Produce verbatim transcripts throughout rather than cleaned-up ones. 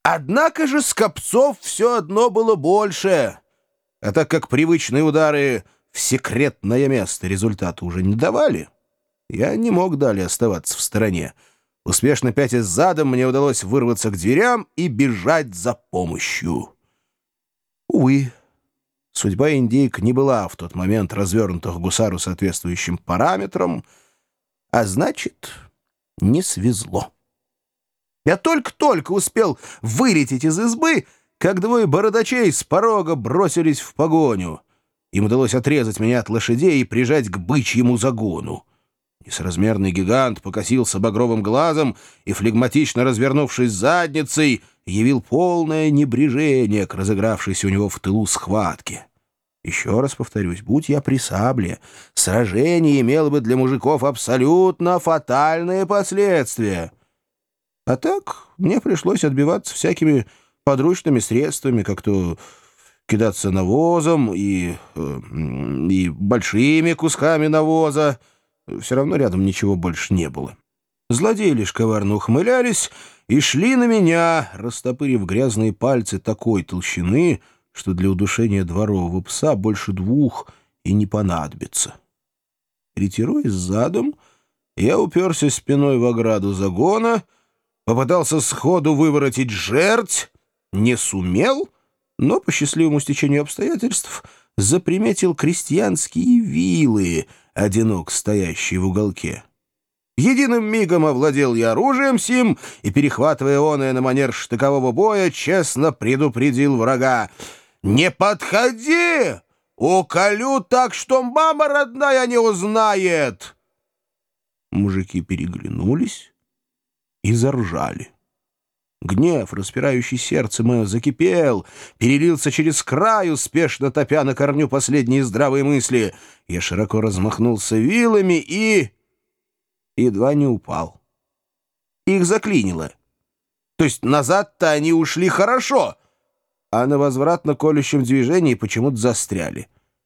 Однако же скопцов все одно было больше, а так как привычные удары в секретное место результата уже не давали, я не мог далее оставаться в стороне. Успешно пятясь задом, мне удалось вырваться к дверям и бежать за помощью. Увы, судьба индейк не была в тот момент развернута к гусару соответствующим параметрам, а значит, не свезло. Я только-только успел вылететь из избы, как двое бородачей с порога бросились в погоню. Им удалось отрезать меня от лошадей и прижать к бычьему загону. Несоразмерный гигант покосился багровым глазом и, флегматично развернувшись задницей, явил полное небрежение к разыгравшейся у него в тылу схватке. Еще раз повторюсь, будь я при сабле, сражение имело бы для мужиков абсолютно фатальные последствия. А так мне пришлось отбиваться всякими подручными средствами, как то кидаться навозом и, и большими кусками навоза. Все равно рядом ничего больше не было. Злодеи лишь коварно ухмылялись и шли на меня, растопырив грязные пальцы такой толщины, что для удушения дворового пса больше двух и не понадобится. Ретируясь задом, я уперся спиной в ограду загона, попытался сходу выворотить жерть, не сумел, но по счастливому стечению обстоятельств заприметил крестьянские вилы, одинок стоящие в уголке. Единым мигом овладел я оружием сим и, перехватывая оное на манер штыкового боя, честно предупредил врага: «Не подходи! Уколю так, что мама родная не узнает!» Мужики переглянулись и заржали. Гнев, распирающий сердце мое, закипел, перелился через край, успешно топя на корню последние здравые мысли. Я широко размахнулся вилами и... едва не упал. Их заклинило. То есть назад-то они ушли хорошо, а на возвратно-колющем движении почему-то застряли.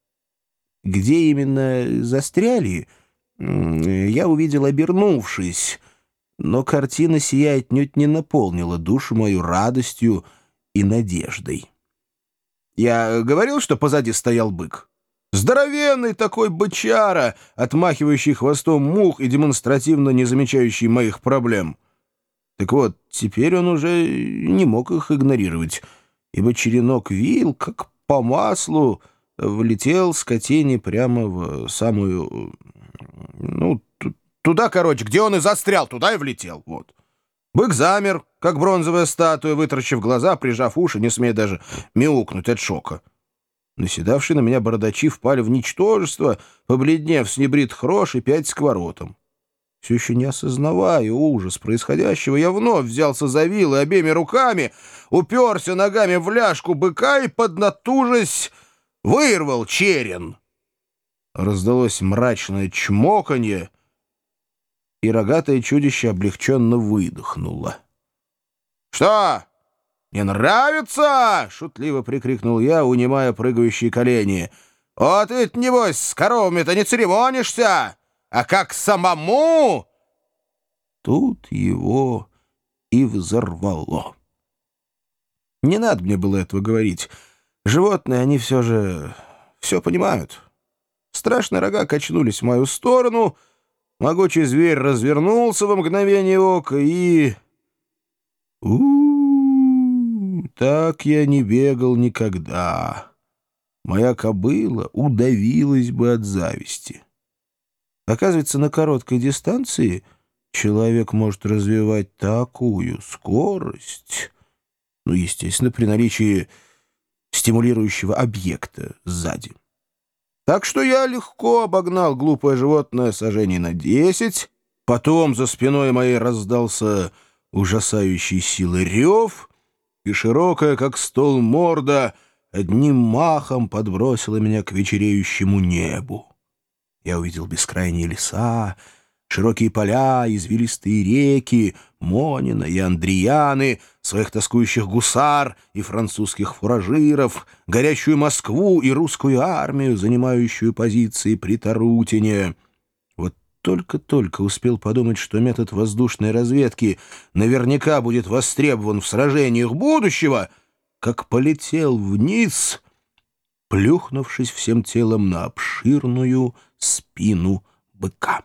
Где именно застряли, я увидел, обернувшись, но картина сия отнюдь не наполнила душу мою радостью и надеждой. Я говорил, что позади стоял бык. Здоровенный такой бычара, отмахивающий хвостом мух и демонстративно не замечающий моих проблем. Так вот, теперь он уже не мог их игнорировать, ибо черенок вил, как по маслу, влетел скотине прямо в самую... ну, туда, короче, где он и застрял, туда и влетел. Вот. Бык замер, как бронзовая статуя, вытаращив глаза, прижав уши, не смея даже мяукнуть от шока. Наседавшие на меня бородачи впали в ничтожество, побледнев с небритых рож и пять сковоротом. Все еще не осознавая ужас происходящего, я вновь взялся за вилы обеими руками, уперся ногами в ляжку быка и, поднатужась, вырвал черен. Раздалось мрачное чмоканье, и рогатое чудище облегченно выдохнуло. «Что, не нравится?» — шутливо прикрикнул я, унимая прыгающие колени. «Вот ведь, небось, с коровами-то не церемонишься, а как самому!» Тут его и взорвало. Не надо мне было этого говорить. Животные, они все же все понимают. Страшные рога качнулись в мою сторону, могучий зверь развернулся во мгновение ока и... У-у-у, так я не бегал никогда. Моя кобыла удавилась бы от зависти. Оказывается, на короткой дистанции человек может развивать такую скорость, ну, естественно, при наличии стимулирующего объекта сзади. Так что я легко обогнал глупое животное сажений на десять, потом за спиной моей раздался ужасающий силы рев, и широкая, как стол, морда одним махом подбросила меня к вечереющему небу. Я увидел бескрайние леса, широкие поля, извилистые реки, Монина и Андрияны, своих тоскующих гусар и французских фуражиров, горящую Москву и русскую армию, занимающую позиции при Тарутине. Вот только-только успел подумать, что метод воздушной разведки наверняка будет востребован в сражениях будущего, как полетел вниз, плюхнувшись всем телом на обширную спину быка.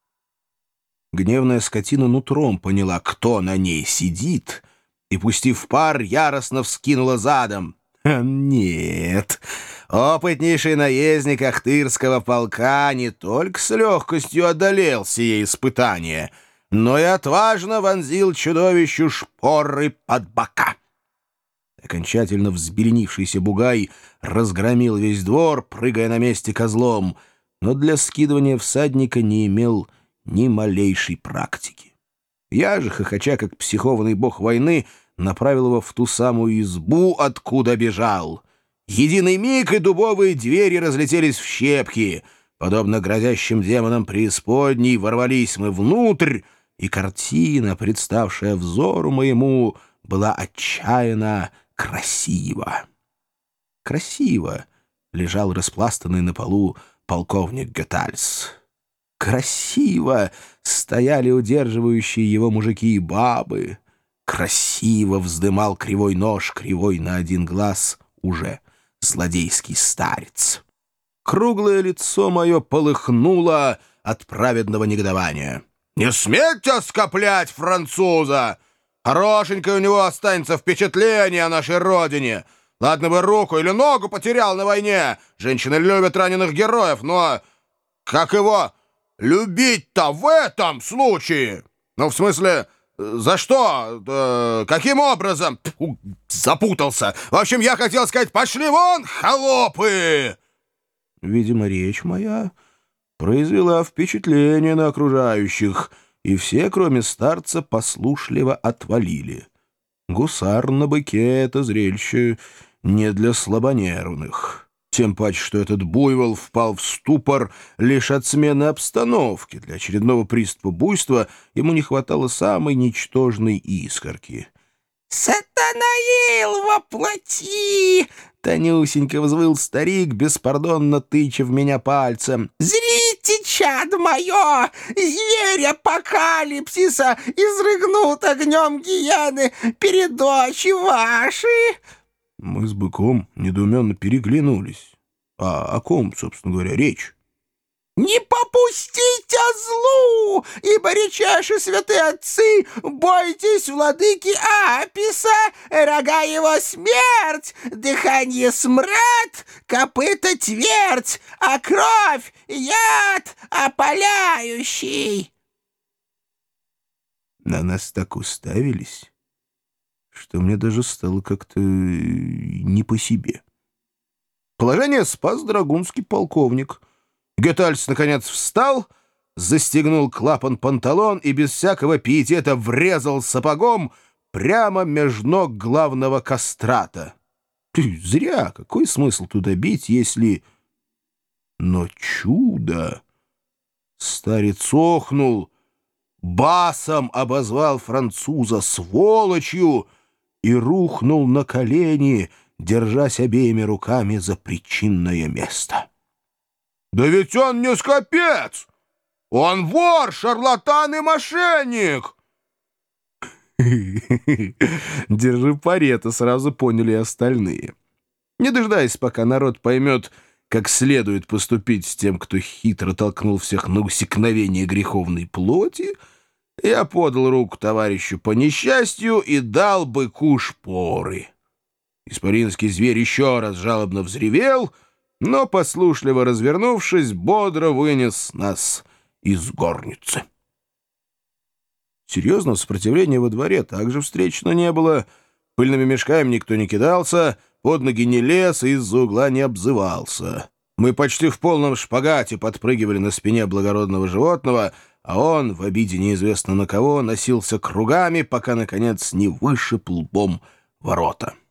Гневная скотина нутром поняла, кто на ней сидит, и, пустив пар, яростно вскинула задом. Нет, опытнейший наездник Ахтырского полка не только с легкостью одолел сие испытание, но и отважно вонзил чудовищу шпоры под бока. Окончательно взбеленившийся бугай разгромил весь двор, прыгая на месте козлом, но для скидывания всадника не имел ни малейшей практики. Я же, хохоча как психованный бог войны, направил его в ту самую избу, откуда бежал. Единый миг, и дубовые двери разлетелись в щепки. Подобно грозящим демонам преисподней, ворвались мы внутрь, и картина, представшая взору моему, была отчаянно красива. Красиво лежал распластанный на полу полковник Гетальс. Красиво стояли удерживающие его мужики и бабы. Красиво вздымал кривой нож, кривой на один глаз, уже злодейский старец. Круглое лицо мое полыхнуло от праведного негодования. «Не смейте оскоплять француза! Хорошенькое у него останется впечатление о нашей родине. Ладно бы руку или ногу потерял на войне. Женщины любят раненых героев, но как его любить-то в этом случае? Ну, в смысле... За что? Э, каким образом? Фу, запутался. В общем, я хотел сказать, пошли вон, холопы!» Видимо, речь моя произвела впечатление на окружающих, и все, кроме старца, послушливо отвалили. Гусар на быке — это зрелище не для слабонервных. Тем паче, что этот буйвол впал в ступор лишь от смены обстановки. Для очередного приступа буйства ему не хватало самой ничтожной искорки. «Сатанаил воплоти!» — тонюсенько взвыл старик, беспардонно тыча в меня пальцем. «Зрите, чад мое! Зверь апокалипсиса изрыгнут огнем гиены перед очи ваши!» Мы с быком недоуменно переглянулись. А о ком, собственно говоря, речь? «Не попустите злу, ибо речаши святые отцы, бойтесь владыки Аписа, рога его смерть, дыхание смрад, копыта твердь, а кровь яд опаляющий». На нас так уставились, что мне даже стало как-то не по себе. Положение спас драгунский полковник. Гетальс, наконец, встал, застегнул клапан панталон и без всякого пиетета врезал сапогом прямо меж ног главного кастрата. Зря, какой смысл туда бить, если... Но чудо! Старец охнул, басом обозвал француза сволочью и рухнул на колени, держась обеими руками за причинное место. «Да ведь он не скопец! Он вор, шарлатан и мошенник!» Держи пари, это сразу поняли и остальные. Не дожидаясь, пока народ поймет, как следует поступить с тем, кто хитро толкнул всех на усекновение греховной плоти, я подал руку товарищу по несчастью и дал быку шпоры. Исполинский зверь еще раз жалобно взревел, но, послушливо развернувшись, бодро вынес нас из горницы. Серьезного сопротивления во дворе также встречено не было. Пыльными мешками никто не кидался, под ноги не лез и из-за угла не обзывался. Мы почти в полном шпагате подпрыгивали на спине благородного животного, а он, в обиде неизвестно на кого, носился кругами, пока, наконец, не вышиб лбом ворота.